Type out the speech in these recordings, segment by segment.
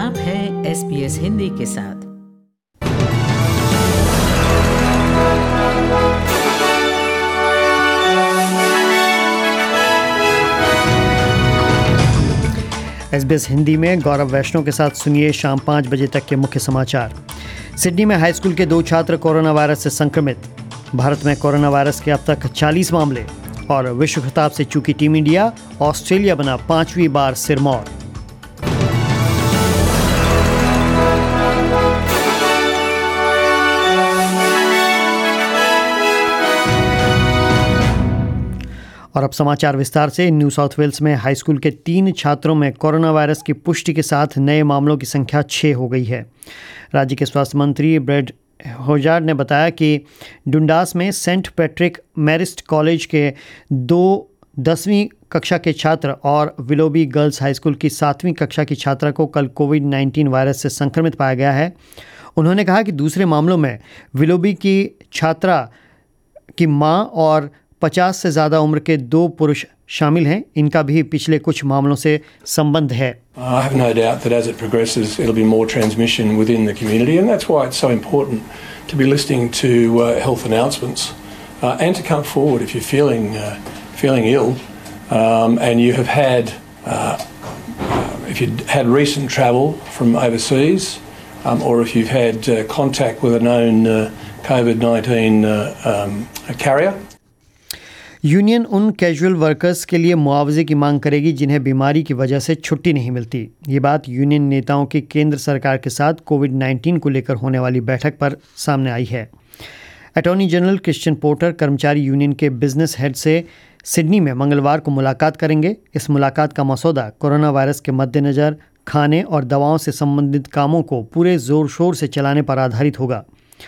आप हैं SBS हिंदी के साथ। SBS हिंदी में गौरव वैष्णव के साथ सुनिए शाम 5 बजे तक के मुख्य समाचार। सिडनी में हाई स्कूल के 2 छात्र कोरोना वायरस से संक्रमित। भारत में कोरोना वायरस के अब तक 40 मामले। और विश्व खिताब से चूकी टीम इंडिया, ऑस्ट्रेलिया बना 5वीं बार सिरमौर। और अब समाचार विस्तार से। न्यू साउथ वेल्स में हाई स्कूल के 3 छात्रों में कोरोना वायरस की पुष्टि के साथ नए मामलों की संख्या 6 हो गई है। राज्य के स्वास्थ्य मंत्री ब्रेड होजार्ड ने बताया कि डुंडास में सेंट पैट्रिक मैरिस्ट कॉलेज के 2 10वीं कक्षा के छात्र और विलोबी गर्ल्स हाई स्कूल की 7वीं कक्षा की छात्रा को कल कोविड-19 वायरस से संक्रमित पाया गया है। उन्होंने कहा कि दूसरे मामलों में विलोबी की छात्रा की मां और 50 से ज़्यादा उम्र के 2 पुरुष शामिल हैं। इनका भी पिछले कुछ मामलों से संबंध है। I have no doubt that as it progresses, it'll be more transmission within the community, and that's why it's so important to be listening to health announcements and to come forward if you're feeling ill and you have had if you've had recent travel from overseas or if you've had contact with a known COVID-19 carrier. Union उन casual workers के लिए मुआवजे की मांग करेगी जिन्हें बीमारी की वजह से छुट्टी नहीं मिलती। ये बात यूनियन नेताओं की केंद्र सरकार के साथ कोविड-19 को लेकर होने वाली बैठक पर सामने आई है। अटॉर्नी जनरल क्रिश्चियन पोर्टर कर्मचारी यूनियन के बिजनेस हेड से सिडनी में मंगलवार को मुलाकात करेंगे। इस मुलाकात का मसौदा कोरोना वायरस के मद्देनज़र खाने और दवाओं से संबंधित कामों को पूरे ज़ोर शोर से चलाने पर आधारित होगा।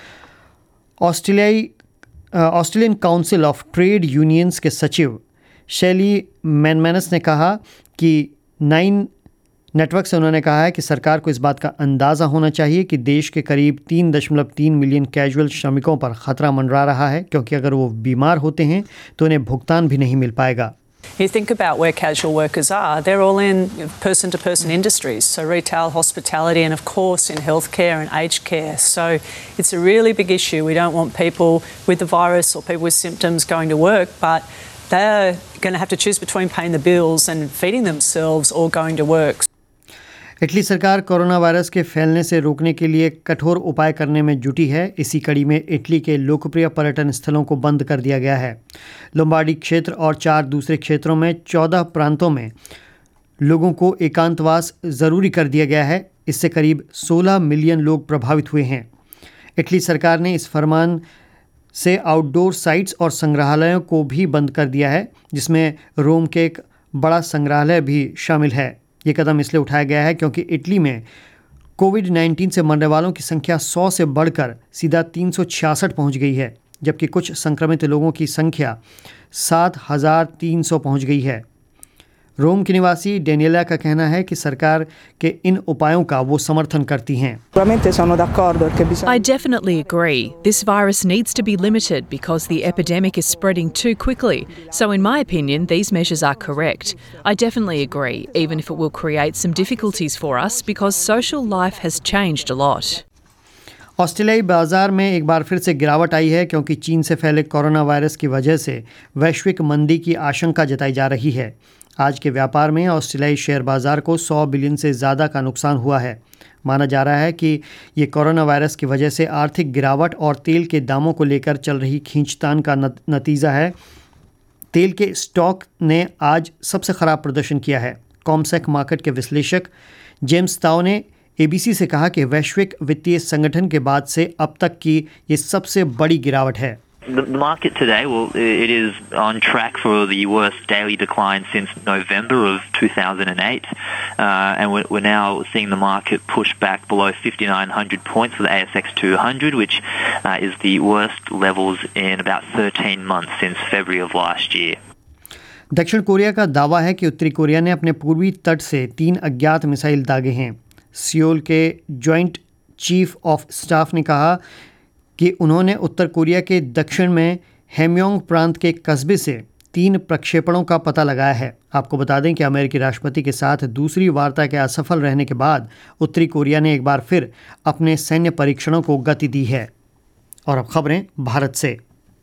Australian council of trade unions के सचिव शैली मैनमैनस ने कहा कि 9 नेटवर्क से उन्होंने कहा है कि सरकार को इस बात का अंदाज़ा होना चाहिए कि देश के करीब 3.3 मिलियन कैजुअल श्रमिकों पर ख़तरा मंडरा रहा है, क्योंकि अगर वो बीमार होते हैं तो उन्हें भुगतान भी नहीं मिल पाएगा। You think about where casual workers are, they're all in person-to-person industries, so retail, hospitality and of course in healthcare and aged care. So it's a really big issue. We don't want people with the virus or people with symptoms going to work, but they're going to have to choose between paying the bills and feeding themselves or going to work. Italy सरकार corona virus के फैलने से रोकने के लिए कठोर उपाय करने में जुटी है। इसी कड़ी में इटली के लोकप्रिय पर्यटन स्थलों को बंद कर दिया गया है। लोम्बार्डी क्षेत्र और 4 दूसरे क्षेत्रों में 14 प्रांतों में लोगों को एकांतवास ज़रूरी कर दिया गया है। इससे करीब 16 मिलियन लोग प्रभावित हुए हैं। इटली सरकार ने इस फरमान से आउटडोर साइट्स और संग्रहालयों को भी बंद कर दिया है, जिसमें रोम के एक बड़ा संग्रहालय भी शामिल है। ये कदम इसलिए उठाया गया है क्योंकि इटली में कोविड-19 से मरने वालों की संख्या 100 से बढ़कर सीधा 366 पहुंच गई है, जबकि कुछ संक्रमित लोगों की संख्या 7,300 पहुंच गई है। रोम की निवासी डेनियला का कहना है कि सरकार के इन उपायों का वो समर्थन करती हैं। I definitely agree. This virus needs to be limited because the epidemic is spreading too quickly. So in my opinion, these measures are correct. I definitely agree, even if it will create some difficulties for us because social life has changed a lot. ऑस्ट्रेलियाई बाजार में एक बार फिर से गिरावट आई है क्योंकि चीन से फैले कोरोना वायरस की वजह से वैश्विक मंदी की आशंका जताई जा रही है। आज के व्यापार में ऑस्ट्रेलियाई शेयर बाजार को 100 बिलियन से ज़्यादा का नुकसान हुआ है। माना जा रहा है कि ये कोरोना वायरस की वजह से आर्थिक गिरावट और तेल के दामों को लेकर चल रही खींचतान का नतीजा है। तेल के स्टॉक ने आज सबसे ख़राब प्रदर्शन किया है। कॉमसेक मार्केट के विश्लेषक जेम्स ताओ ने ABC से कहा कि वैश्विक वित्तीय संगठन के बाद से अब तक की ये सबसे बड़ी गिरावट है। The market today, well, it is on track for the worst daily decline since November of 2008, and we're now seeing the market push back below 5,900 points for the ASX 200, which is the worst levels in about 13 months since February of last year. दक्षिण Korea का दावा है कि उत्तरी Korea ने अपने पूर्वी तट से 3 अज्ञात मिसाइल दागे हैं। सियोल के जॉइंट चीफ ऑफ स्टाफ ने कहा कि उन्होंने उत्तर कोरिया के दक्षिण में हेमयोंग प्रांत के कस्बे से 3 प्रक्षेपणों का पता लगाया है। आपको बता दें कि अमेरिकी राष्ट्रपति के साथ दूसरी वार्ता के असफल रहने के बाद उत्तरी कोरिया ने एक बार फिर अपने सैन्य परीक्षणों को गति दी है। और अब खबरें भारत से।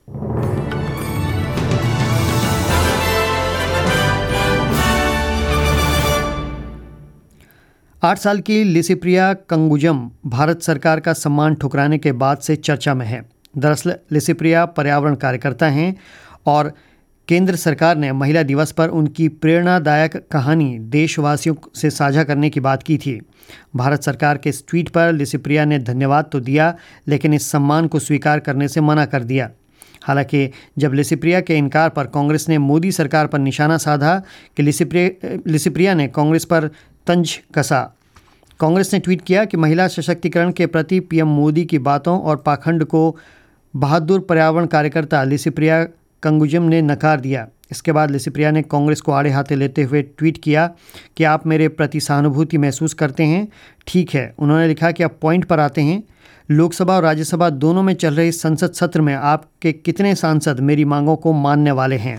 आठ साल की लिसिप्रिया कंगुजम भारत सरकार का सम्मान ठुकराने के बाद से चर्चा में है। दरअसल लिसिप्रिया पर्यावरण कार्यकर्ता हैं और केंद्र सरकार ने महिला दिवस पर उनकी प्रेरणादायक कहानी देशवासियों से साझा करने की बात की थी। भारत सरकार के इस ट्वीट पर लिसिप्रिया ने धन्यवाद तो दिया, लेकिन इस सम्मान को स्वीकार करने से मना कर दिया। हालांकि जब लिसिप्रिया के इनकार पर कांग्रेस ने मोदी सरकार पर निशाना साधा कि लिसिप्रिया ने कांग्रेस पर तंज कसा। कांग्रेस ने ट्वीट किया कि महिला सशक्तिकरण के प्रति पीएम मोदी की बातों और पाखंड को बहादुर पर्यावरण कार्यकर्ता लिसिप्रिया कंगुजम ने नकार दिया। इसके बाद लिसिप्रिया ने कांग्रेस को आड़े हाथे लेते हुए ट्वीट किया कि आप मेरे प्रति सहानुभूति महसूस करते हैं, ठीक है। उन्होंने लिखा कि अब पॉइंट पर आते हैं। लोकसभा और राज्यसभा दोनों में चल रहे संसद सत्र में आपके कितने सांसद मेरी मांगों को मानने वाले हैं।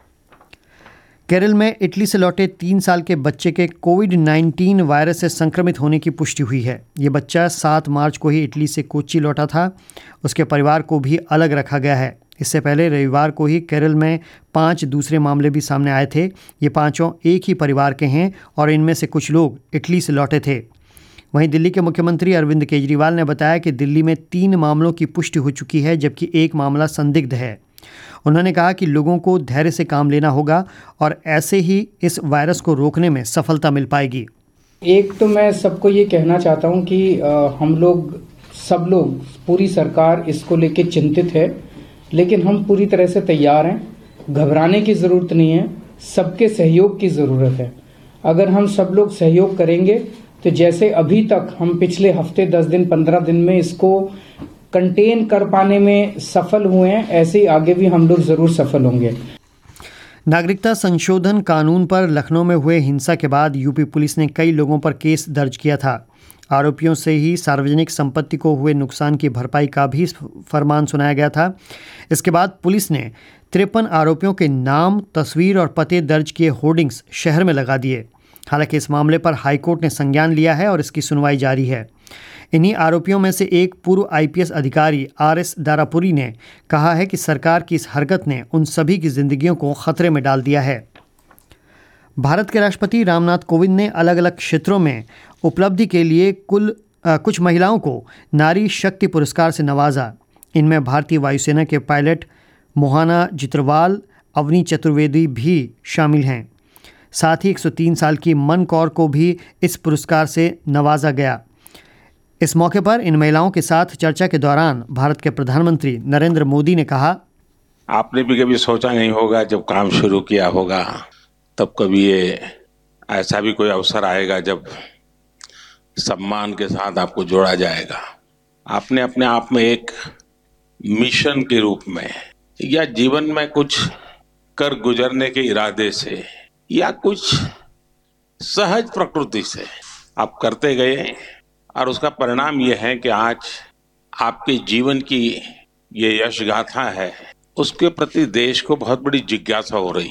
केरल में इटली से लौटे 3 साल के बच्चे के कोविड-19 वायरस से संक्रमित होने की पुष्टि हुई है। ये बच्चा 7 मार्च को ही इटली से कोच्चि लौटा था। उसके परिवार को भी अलग रखा गया है। इससे पहले रविवार को ही केरल में 5 दूसरे मामले भी सामने आए थे। ये पांचों एक ही परिवार के हैं और इनमें से कुछ लोग इटली से लौटे थे। वहीं दिल्ली के मुख्यमंत्री अरविंद केजरीवाल ने बताया कि दिल्ली में 3 मामलों की पुष्टि हो चुकी है, जबकि 1 मामला संदिग्ध है। उन्होंने कहा कि लोगों को धैर्य से काम लेना होगा और ऐसे ही इस वायरस को रोकने में सफलता मिल पाएगी। एक तो मैं सबको ये कहना चाहता हूँ कि हम लोग सब लोग, पूरी सरकार इसको लेके चिंतित है, लेकिन हम पूरी तरह से तैयार हैं। घबराने की ज़रूरत नहीं है, सबके सहयोग की ज़रूरत है। अगर हम सब लोग सहयोग करेंगे तो जैसे अभी तक हम पिछले हफ्ते 10 दिन 15 दिन में इसको कंटेन कर पाने में सफल हुए हैं, ऐसे ही आगे भी हम लोग ज़रूर सफल होंगे। नागरिकता संशोधन कानून पर लखनऊ में हुए हिंसा के बाद यूपी पुलिस ने कई लोगों पर केस दर्ज किया था। आरोपियों से ही सार्वजनिक संपत्ति को हुए नुकसान की भरपाई का भी फरमान सुनाया गया था। इसके बाद पुलिस ने 53 आरोपियों के नाम, तस्वीर और पते दर्ज किए होर्डिंग्स शहर में लगा दिए। हालांकि इस मामले पर हाईकोर्ट ने संज्ञान लिया है और इसकी सुनवाई जारी है। इन्हीं आरोपियों में से एक पूर्व आईपीएस अधिकारी आरएस दारापुरी ने कहा है कि सरकार की इस हरकत ने उन सभी की जिंदगियों को खतरे में डाल दिया है। भारत के राष्ट्रपति रामनाथ कोविंद ने अलग अलग क्षेत्रों में उपलब्धि के लिए कुछ महिलाओं को नारी शक्ति पुरस्कार से नवाजा। इनमें भारतीय वायुसेना के पायलट मोहना जित्रवाल, अवनी चतुर्वेदी भी शामिल हैं। साथ ही 103 साल की मन कौर को भी इस पुरस्कार से नवाजा गया। इस मौके पर इन महिलाओं के साथ चर्चा के दौरान भारत के प्रधानमंत्री नरेंद्र मोदी ने कहा, आपने भी कभी सोचा नहीं होगा जब काम शुरू किया होगा तब कभी ये ऐसा भी कोई अवसर आएगा जब सम्मान के साथ आपको जोड़ा जाएगा। आपने अपने आप में एक मिशन के रूप में या जीवन में कुछ कर गुजरने के इरादे से या कुछ सहज प्रकृति से आप करते गए और उसका परिणाम ये है कि आज आपके जीवन की ये यश गाथा है, उसके प्रति देश को बहुत बड़ी जिज्ञासा हो रही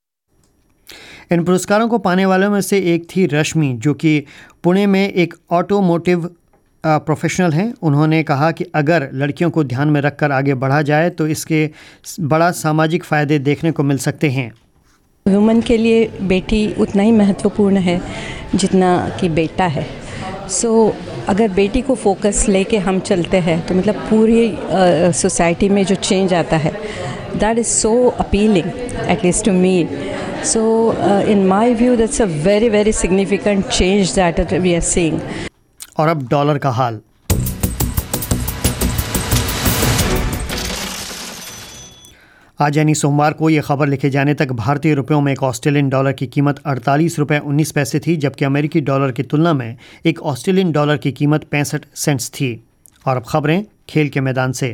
है। इन पुरस्कारों को पाने वालों में से एक थी रश्मि, जो कि पुणे में एक ऑटोमोटिव प्रोफेशनल हैं। उन्होंने कहा कि अगर लड़कियों को ध्यान में रखकर आगे बढ़ा जाए तो इसके बड़ा सामाजिक फ़ायदे देखने को मिल सकते हैं। वुमन के लिए बेटी उतना ही महत्वपूर्ण है जितना कि बेटा है। अगर बेटी को फोकस लेके हम चलते हैं तो मतलब पूरी सोसाइटी में जो चेंज आता है, that is so appealing, at least to me. In my view, that's a very, very significant change that we are seeing. और अब डॉलर का हाल। आज यानी सोमवार को ये खबर लिखे जाने तक भारतीय रुपयों में एक ऑस्ट्रेलियन डॉलर की कीमत 48 रुपये 19 पैसे थी, जबकि अमेरिकी डॉलर की तुलना में एक ऑस्ट्रेलियन डॉलर की कीमत 65 सेंट्स थी। और अब खबरें खेल के मैदान से।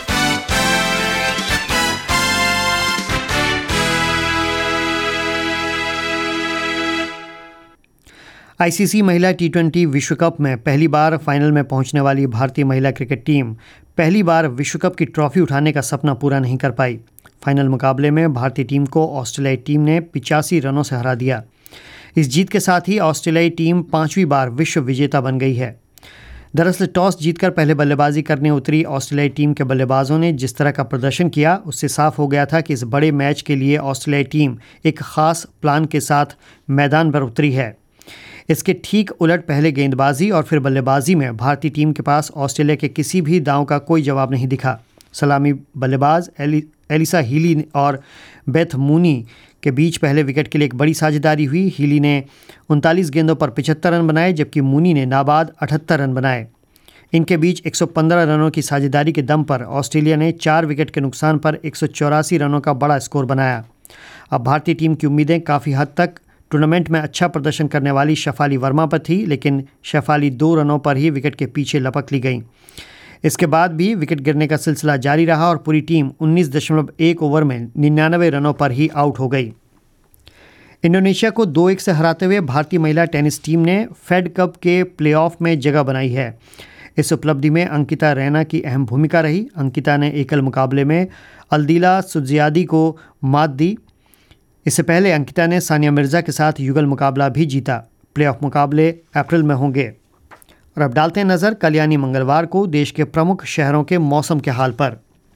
आईसीसी महिला T20 विश्व कप में पहली बार फाइनल में पहुंचने वाली भारतीय महिला क्रिकेट टीम पहली बार विश्व कप की ट्रॉफी उठाने का सपना पूरा नहीं कर पाई। फाइनल मुकाबले में भारतीय टीम को ऑस्ट्रेलियाई टीम ने 85 रनों से हरा दिया। इस जीत के साथ ही ऑस्ट्रेलियाई टीम 5वीं बार विश्व विजेता बन गई है। दरअसल टॉस जीतकर पहले बल्लेबाजी करने उतरी ऑस्ट्रेलियाई टीम के बल्लेबाजों ने जिस तरह का प्रदर्शन किया, उससे साफ हो गया था कि इस बड़े मैच के लिए ऑस्ट्रेलियाई टीम एक ख़ास प्लान के साथ मैदान पर उतरी है। इसके ठीक उलट पहले गेंदबाजी और फिर बल्लेबाजी में भारतीय टीम के पास ऑस्ट्रेलिया के किसी भी दांव का कोई जवाब नहीं दिखा। सलामी बल्लेबाज एलिसा हीली और बेथ मूनी के बीच पहले विकेट के लिए एक बड़ी साझेदारी हुई। हीली ने 39 गेंदों पर 75 रन बनाए, जबकि मूनी ने नाबाद 78 रन बनाए। इनके बीच 115 रनों की साझेदारी के दम पर ऑस्ट्रेलिया ने 4 विकेट के नुकसान पर 184 रनों का बड़ा स्कोर बनाया। अब भारतीय टीम की उम्मीदें काफ़ी हद तक टूर्नामेंट में अच्छा प्रदर्शन करने वाली शेफाली वर्मा पर थी, लेकिन शेफाली 2 रनों पर ही विकेट के पीछे लपक ली गई। इसके बाद भी विकेट गिरने का सिलसिला जारी रहा और पूरी टीम 19.1 ओवर में 99 रनों पर ही आउट हो गई। इंडोनेशिया को 2-1 से हराते हुए भारतीय महिला टेनिस टीम ने फेड कप के प्लेऑफ में जगह बनाई है। इस उपलब्धि में अंकिता रैना की अहम भूमिका रही। अंकिता ने एकल मुकाबले में अल्दीला सुजियादी को मात दी। इससे पहले अंकिता ने सानिया मिर्ज़ा के साथ युगल मुकाबला भी जीता। प्लेऑफ मुकाबले अप्रैल में होंगे। और अब डालते हैं नज़र कल यानी मंगलवार को देश के प्रमुख शहरों के मौसम के हाल पर।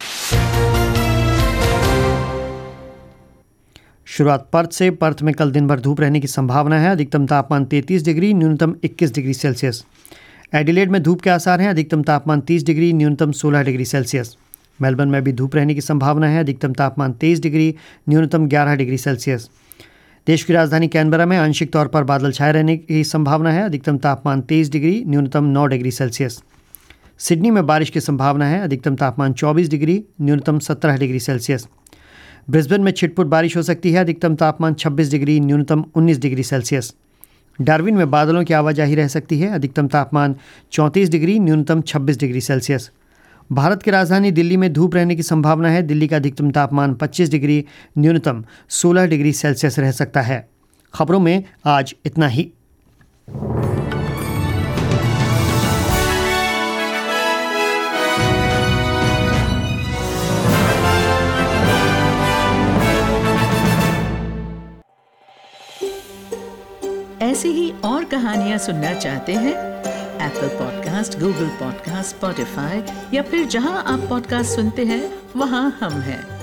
शुरुआत पर्थ से। पर्थ में कल दिन भर धूप रहने की संभावना है। अधिकतम तापमान 33 डिग्री, न्यूनतम 21 डिग्री सेल्सियस। एडिलेड में धूप के आसार हैं। अधिकतम तापमान 30 डिग्री, न्यूनतम 16 डिग्री सेल्सियस। मेलबर्न में भी धूप रहने की संभावना है। अधिकतम तापमान 23 डिग्री, न्यूनतम 11 डिग्री सेल्सियस। देश की राजधानी कैनबरा में आंशिक तौर पर बादल छाए रहने की संभावना है। अधिकतम तापमान 23 डिग्री, न्यूनतम 9 डिग्री सेल्सियस। सिडनी में बारिश की संभावना है। अधिकतम तापमान 24 डिग्री, न्यूनतम 17 डिग्री सेल्सियस। ब्रिस्बेन में छिटपुट बारिश हो सकती है। अधिकतम तापमान 26 डिग्री, न्यूनतम 19 डिग्री सेल्सियस। डार्विन में बादलों की आवाजाही रह सकती है। अधिकतम तापमान 34 डिग्री, न्यूनतम 26 डिग्री सेल्सियस। भारत की राजधानी दिल्ली में धूप रहने की संभावना है। दिल्ली का अधिकतम तापमान 25 डिग्री, न्यूनतम 16 डिग्री सेल्सियस रह सकता है। खबरों में आज इतना ही। ऐसी ही और कहानियां सुनना चाहते हैं? Apple podcast, Google podcast, Spotify या फिर जहां आप पॉडकास्ट सुनते हैं वहां हम हैं।